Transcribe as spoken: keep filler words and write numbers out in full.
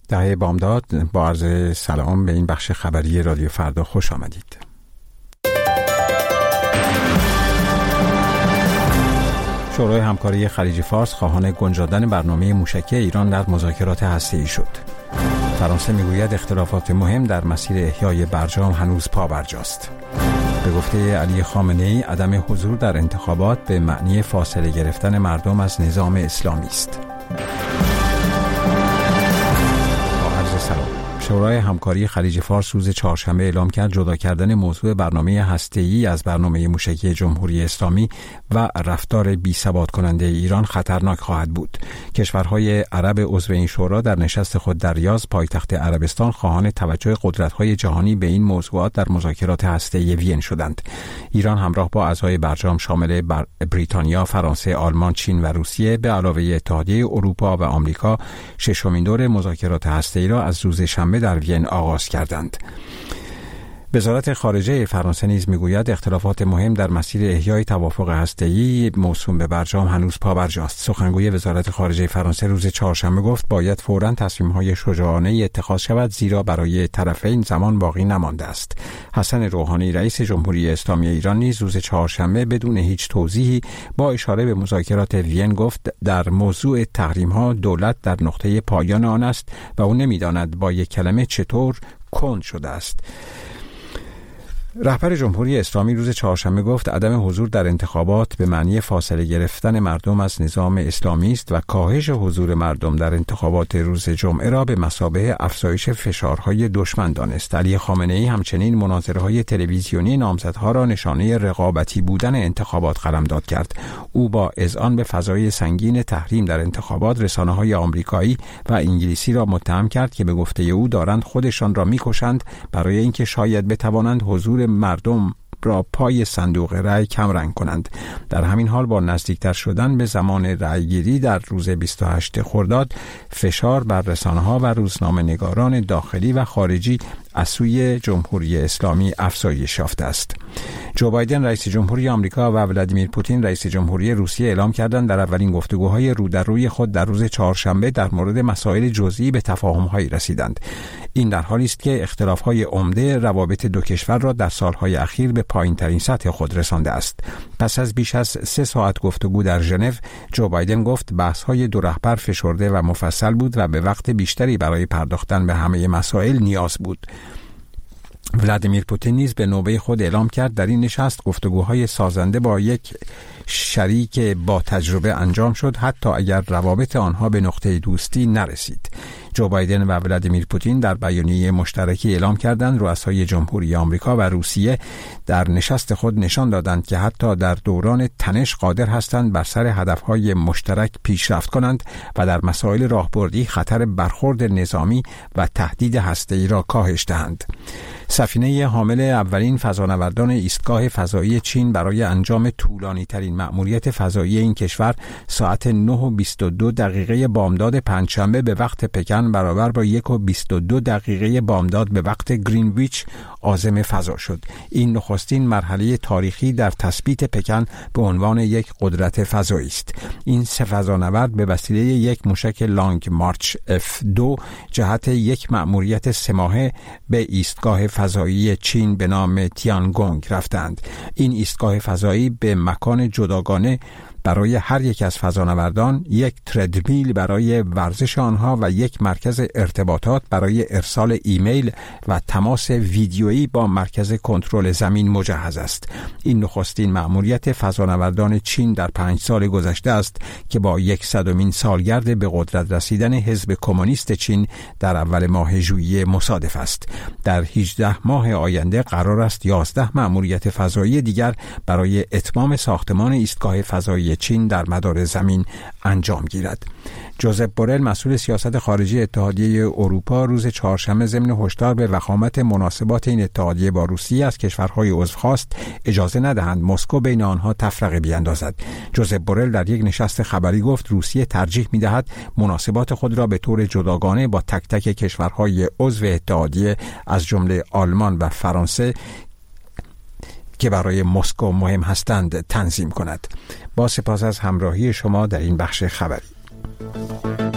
دهه بامداد، با عرض سلام به این بخش خبری رادیو فردا خوش آمدید. شورای همکاری خلیج فارس خواهان گنجاندن برنامه موشکی ایران در مذاکرات هسته‌ای شد. فرانسه میگوید اختلافات مهم در مسیر احیای برجام هنوز پابرجاست. به گفته علی خامنه‌ای عدم حضور در انتخابات به معنی فاصله گرفتن مردم از نظام اسلامی است. شورای همکاری خلیج فارس روز چهارشنبه اعلام کرد جدا کردن موضوع برنامه هسته‌ای از برنامه موشکی جمهوری اسلامی و رفتار بی‌ثبات کننده ایران خطرناک خواهد بود. کشورهای عرب عضو این شورا در نشست خود در ریاض پایتخت عربستان خواهان توجه قدرت‌های جهانی به این موضوعات در مذاکرات هسته‌ای وین شدند. ایران همراه با اعضای برجام شامل بر بریتانیا، فرانسه، آلمان، چین و روسیه به علاوه اتحادیه اروپا و آمریکا ششمین دور مذاکرات هسته‌ای را از روز شنبه در وین آغاز کردند. وزارت خارجه فرانسه نیز میگوید اختلافات مهم در مسیر احیای توافق هسته‌ای موسوم به برجام هنوز پابرجاست. سخنگوی وزارت خارجه فرانسه روز چهارشنبه گفت باید فوراً تصمیم‌های شجاعانه اتخاذ شود، زیرا برای طرفین زمان باقی نمانده است. حسن روحانی رئیس جمهوری اسلامی ایران نیز روز چهارشنبه بدون هیچ توضیحی با اشاره به مذاکرات وین گفت در موضوع تحریم‌ها دولت در نقطه پایان آن است و او نمی‌داند با یک کلمه چطور کند شده است. رهبر جمهوری اسلامی روز چهارشنبه گفت عدم حضور در انتخابات به معنی فاصله گرفتن مردم از نظام اسلامی است و کاهش حضور مردم در انتخابات روز جمعه را به مثابه افزایش فشارهای دشمن دانست. علی خامنه‌ای همچنین مناظره‌های تلویزیونی نامزدها را نشانه رقابتی بودن انتخابات قلمداد کرد. او با اذعان به فضای سنگین تحریم در انتخابات رسانه‌های آمریکایی و انگلیسی را متهم کرد که به گفته او دارند خودشان را می‌کشند برای اینکه شاید بتوانند حضور مردم را پای صندوق رأی کم رنگ کنند. در همین حال با نزدیکتر شدن به زمان رأیگیری در روز بیست و هشتم خرداد فشار بر رسانه‌ها و روزنامه‌نگاران داخلی و خارجی از سوی جمهوری اسلامی افزایش یافته است. جو بایدن رئیس جمهوری آمریکا و ولادیمیر پوتین رئیس جمهوری روسیه اعلام کردند در اولین گفتگوهای رو در روی خود در روز چهارشنبه در مورد مسائل جزئی به تفاهم‌هایی رسیدند. این در حالی است که اختلاف‌های عمده روابط دو کشور را در سالهای اخیر به پایین‌ترین سطح خود رسانده است. پس از بیش از سه ساعت گفتگو در ژنو، جو بایدن گفت بحث‌های دو رهبر فشرده و مفصل بود و به وقت بیشتری برای پرداختن به همه مسائل نیاز بود. ولادیمیر پوتین نیز به نوبه خود اعلام کرد در این نشست گفتگوهای سازنده با یک شریک با تجربه انجام شد، حتی اگر روابط آنها به نقطه دوستی نرسید. جو بایدن و ولادیمیر پوتین در بیانیه مشترکی اعلام کردند رؤسای جمهوری آمریکا و روسیه در نشست خود نشان دادند که حتی در دوران تنش قادر هستند بر سر هدفهای مشترک پیشرفت کنند و در مسائل راهبردی خطر برخورد نظامی و تهدید هسته‌ای را کاهش دهند. سفینه حامل اولین فضانوردان ایستگاه فضایی چین برای انجام طولانی‌ترین مأموریت فضایی این کشور ساعت نه و بیست و دو دقیقه بامداد پنجشنبه به وقت پکن برابر با یک و بیست و دو دقیقه بامداد به وقت گرینویچ عازم فضا شد. این نخستین مرحله تاریخی در تثبیت پکن به عنوان یک قدرت فضایی است. این سه فضانورد به وسیله یک موشک لانگ مارچ اف دو جهت یک مأموریت سه ماهه به ایستگاه فضایی چین به نام تیانگونگ رفتند. این ایستگاه فضایی به مکان جداگانه برای هر یک از فضانوردان، یک تردمیل برای ورزش آنها و یک مرکز ارتباطات برای ارسال ایمیل و تماس ویدیویی با مرکز کنترل زمین مجهز است. این نخستین مأموریت فضانوردان چین در پنج سال گذشته است که با صدمین سالگرد به قدرت رسیدن حزب کمونیست چین در اول ماه ژوئیه مصادف است. در هجده ماه آینده قرار است یازده مأموریت فضایی دیگر برای اتمام ساختمان ایستگاه فضایی چین در مدار زمین انجام گیرد. جوزپ بورل مسئول سیاست خارجی اتحادیه اروپا روز چهارشنبه ضمن هشدار به وخامت مناسبات این اتحادیه با روسیه از کشورهای عضو خواست اجازه ندهند مسکو بین آنها تفرقه بیاندازد. جوزپ بورل در یک نشست خبری گفت روسیه ترجیح می‌دهد مناسبات خود را به طور جداگانه با تک تک کشورهای عضو اتحادیه از جمله آلمان و فرانسه که برای مسکو مهم هستند تنظیم کند. با سپاس از همراهی شما در این بخش خبری.